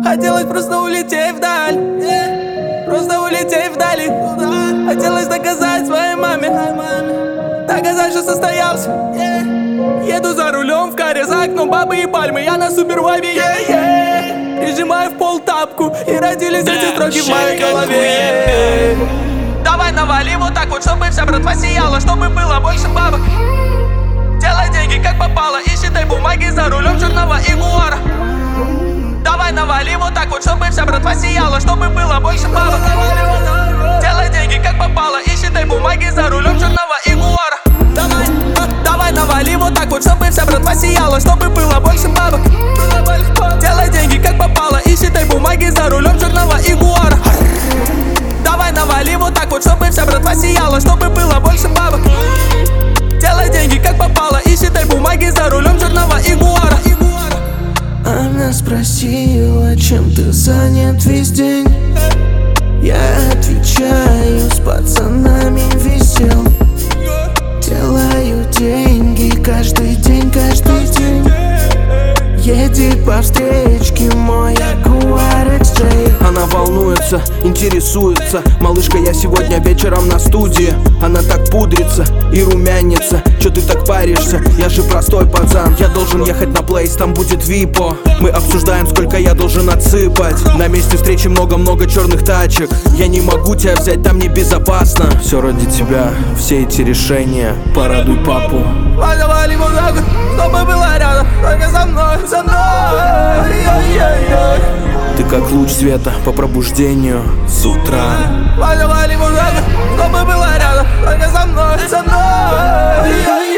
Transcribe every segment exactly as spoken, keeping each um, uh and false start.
Хотелось просто улететь вдаль, yeah. Просто улететь вдали туда. Хотелось доказать своей маме, доказать, что состоялся, yeah. Еду за рулем в каре, за окном бабы и пальмы. Я на супервайбе, yeah, yeah. Прижимаю в пол тапку, и родились эти строки в моей голове. Давай навали вот так вот, чтобы вся братва сияла, чтобы было больше бабок. Делай деньги как попало и считай бумаги за рулем черного ягуара. Давай навали вот так вот, чтобы вся братва сияла, чтобы было больше бабок. Делай деньги как попало и считай бумаги за рулем черного ягуара. Давай, а, давай навали вот так вот, чтобы вся братва сияла, чтобы было больше бабок. Делай деньги как попало и считай бумаги за рулем черного ягуара. Давай навали вот так вот, чтобы вся братва сияла, чтобы было больше бабок. Делай деньги как попало и считай бумаги за рулем черного ягуара. Она спросила, чем ты занят весь день. Я отвечаю, с пацанами висел. Делаю деньги каждый день, каждый день. Едет по встречке мой Ягуар икс джей. Она волнуется, интересуется. Малышка, я сегодня вечером на студии. Она так пудрится и румянится. Чё ты так паришься? Я же простой пацан. Я должен ехать на плейс, там будет випо. Мы обсуждаем, сколько я должен отсыпать. На месте встречи много-много черных тачек. Я не могу тебя взять, там небезопасно. Все ради тебя, все эти решения. Порадуй папу. Завали вот так вот, чтобы было рядом, только со мной, со мной. Ты как луч света по пробуждению с утра. Завали вот так вот, чтобы было рядом, только со мной, со мной.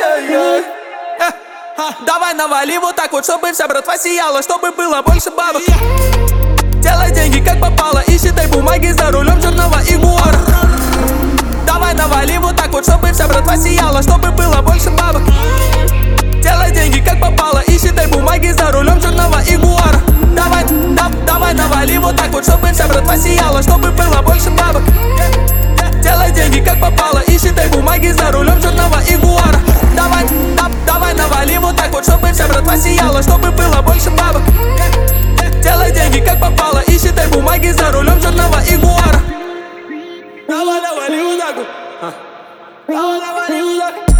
Давай навали вот так вот, чтобы вся братва сияла, чтобы было больше бабок. Делай деньги как попало и считай бумаги за рулем черного ягуара. Давай навали вот так вот, чтобы вся братва сияла, чтобы было больше бабок. Делай деньги как попало и считай бумаги за рулем черного ягуара. Давай, да, давай навали вот так вот, чтобы вся братва сияла, чтобы было больше бабок. Делай деньги как попало и считай бумаги за рулем черного ягуара. Давай, да, давай навали вот так вот, чтобы вся братва сияла, чтобы было больше бабок. Делай деньги как попало и считай бумаги за рулем черного ягуара. Давай навали вот так вот, давай навали вот так.